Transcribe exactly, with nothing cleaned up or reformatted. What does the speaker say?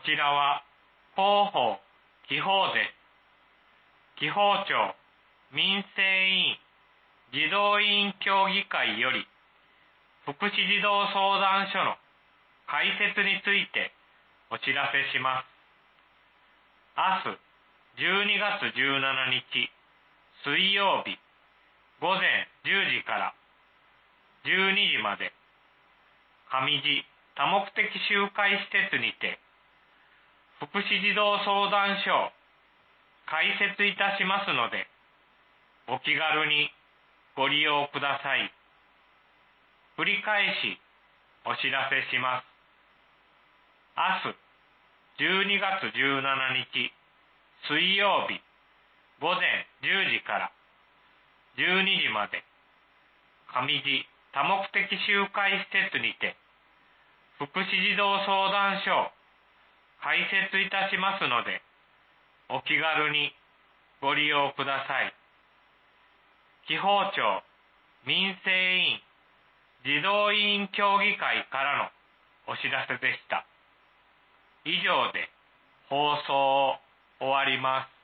ちらは広報地方です。地方庁民生委員児童委員協議会より福祉児童相談所の開設についてお知らせします。明日じゅうにがつじゅうしちにち水曜日ごぜんじゅうじからじゅうにじまで上地多目的集会施設にて福祉児童相談所を開設いたしますのでお気軽にご利用ください。繰り返しお知らせします。明日じゅうにがつじゅうしちにち水曜日ごぜんじゅうじからじゅうにじまで上地多目的集会施設にて福祉児童相談所を開設いたしますのでお気軽にご利用ください。地方庁民生委員児童委員協議会からのお知らせでした。以上で放送を終わります。